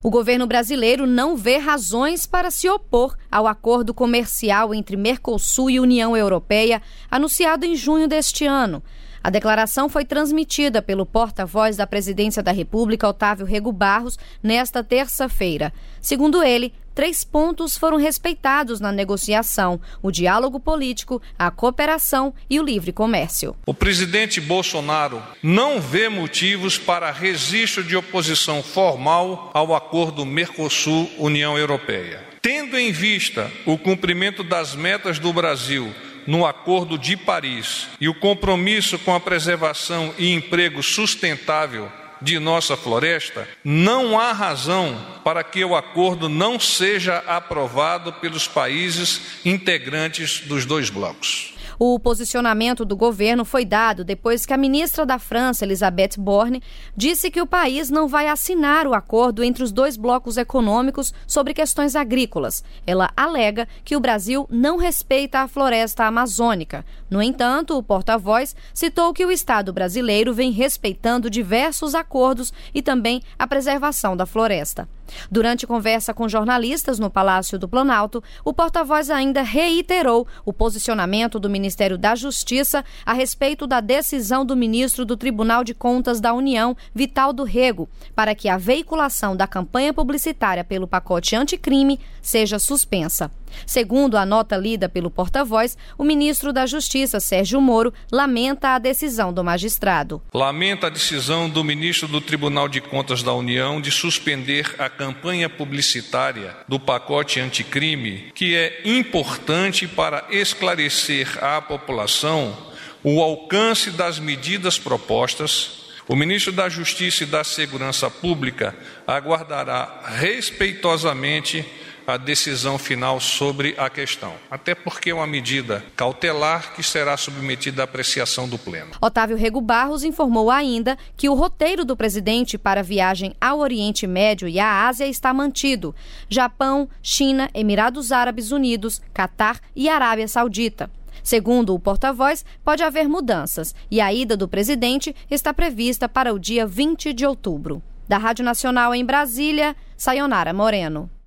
O governo brasileiro não vê razões para se opor ao acordo comercial entre Mercosul e União Europeia, anunciado em junho deste ano. A declaração foi transmitida pelo porta-voz da Presidência da República, Otávio Rego Barros, nesta terça-feira. Segundo ele, 3 pontos foram respeitados na negociação: o diálogo político, a cooperação e o livre comércio. O presidente Bolsonaro não vê motivos para registro de oposição formal ao acordo Mercosul-União Europeia. Tendo em vista o cumprimento das metas do Brasil no Acordo de Paris e o compromisso com a preservação e emprego sustentável de nossa floresta, não há razão para que o acordo não seja aprovado pelos países integrantes dos 2 blocos. O posicionamento do governo foi dado depois que a ministra da França, Elisabeth Borne, disse que o país não vai assinar o acordo entre os 2 blocos econômicos sobre questões agrícolas. Ela alega que o Brasil não respeita a floresta amazônica. No entanto, o porta-voz citou que o Estado brasileiro vem respeitando diversos acordos e também a preservação da floresta. Durante conversa com jornalistas no Palácio do Planalto, o porta-voz ainda reiterou o posicionamento do Ministério da Justiça a respeito da decisão do ministro do Tribunal de Contas da União, Vitaldo Rego, para que a veiculação da campanha publicitária pelo pacote anticrime seja suspensa. Segundo a nota lida pelo porta-voz, o ministro da Justiça, Sérgio Moro, lamenta a decisão do magistrado. Lamenta a decisão do ministro do Tribunal de Contas da União de suspender a campanha publicitária do pacote anticrime, que é importante para esclarecer à população o alcance das medidas propostas. O ministro da Justiça e da Segurança Pública aguardará respeitosamente a decisão final sobre a questão, até porque é uma medida cautelar que será submetida à apreciação do Pleno. Otávio Rego Barros informou ainda que o roteiro do presidente para a viagem ao Oriente Médio e à Ásia está mantido: Japão, China, Emirados Árabes Unidos, Catar e Arábia Saudita. Segundo o porta-voz, pode haver mudanças e a ida do presidente está prevista para o dia 20 de outubro. Da Rádio Nacional em Brasília, Sayonara Moreno.